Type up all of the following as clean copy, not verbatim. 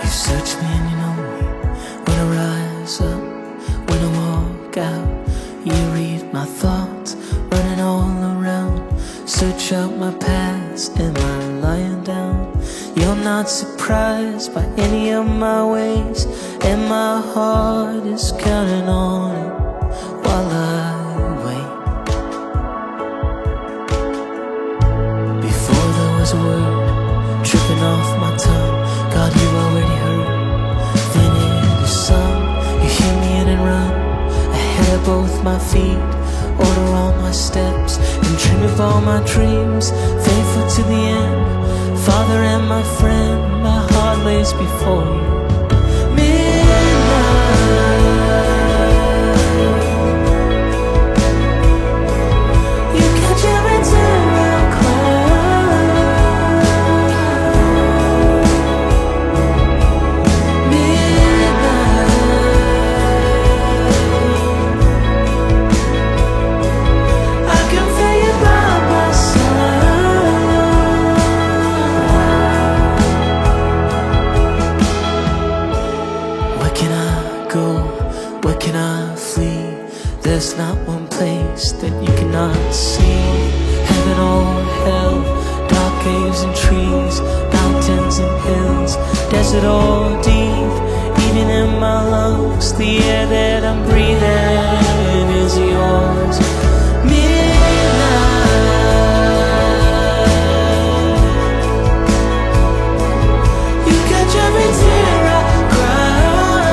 You search me and you know me. When I rise up, when I walk out, you read my thoughts running all around. Search out my past, am I lying down? You're not surprised by any of my ways, and my heart is counting on it while I wait. Before there was a word tripping off my tongue, God, you already heard. Then it is sung, you hear me in and run ahead of both my feet, order all my steps, and dream of all my dreams, faithful to the end. Father and my friend, my heart lays before you. You catch every tear I cry. Midnight, I can feel you by my side. Where can I go? Where can I flee? There's not one place that you cannot see. Heaven or hell, dark caves and trees, mountains and hills, desert or deep. Even in my lungs, the air that I'm breathing is yours. Midnight, you catch every tear I cry.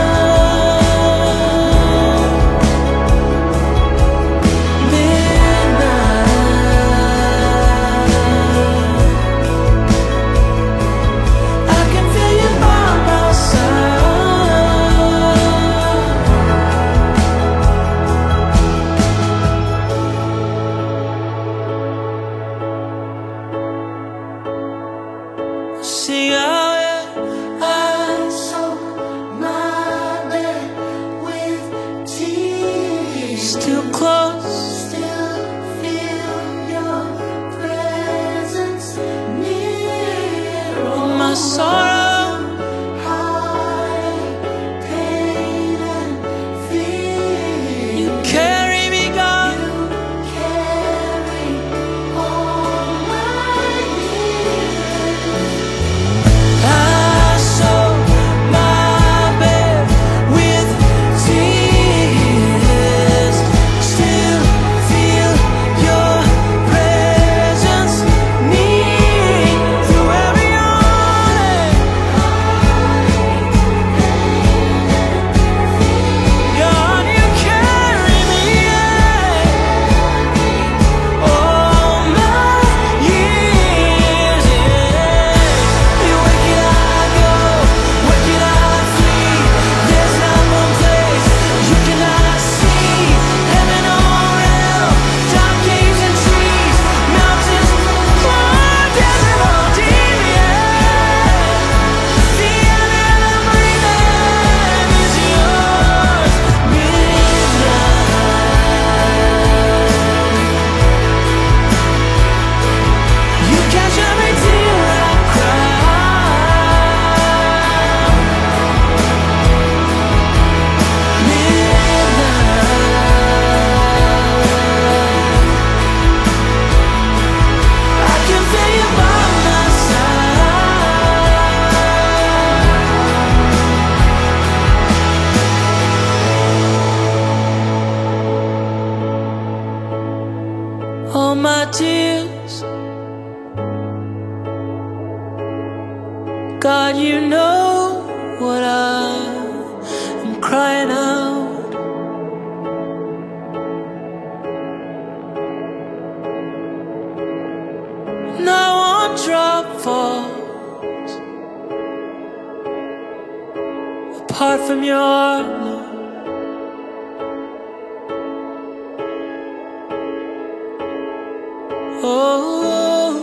Midnight, I can feel you by my side. See how I soak my bed with tears. Still close, still feel your presence near. Oh, my sorrow, heartache, pain and fear. You carry me, God. You carry all my years. I soak my bed with tears. Still feel your presence near. Through every heartache, God, you carry me all my years. Where can I go? Where can I flee? There's not one place you cannot see. Heaven or hell, dark caves and trees, mountains or desert or deep. The air that I'm breathing is yours. Midnight, you catch every tear I cry. Midnight, I can feel you by my side. All my tears, God, you know what I'm crying out. Not one drop falls apart from your love. Oh,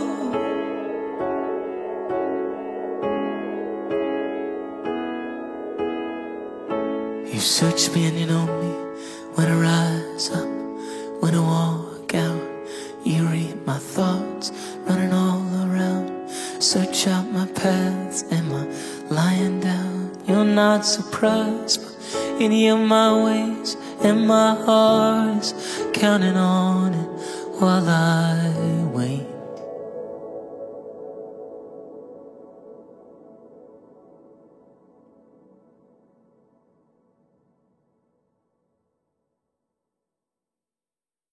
you search me and you know me. When I rise up, when I walk out, you read my thoughts running all around. Search out my paths, am I lying down? you're not surprised by any of my ways, and my heart is counting on it while I wait.